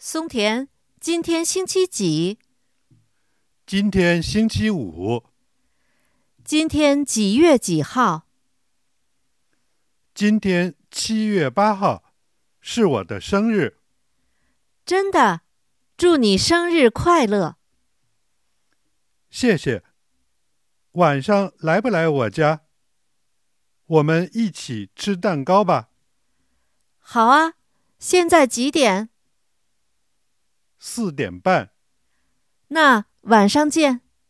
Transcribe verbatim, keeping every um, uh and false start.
松田，今天星期几？ 今天星期五。 今天几月几号？ 今天七月八号，是我的生日。 真的，祝你生日快乐。 谢谢。晚上来不来我家？我们一起吃蛋糕吧。 好啊，现在几点？ 四点半。 那晚上见。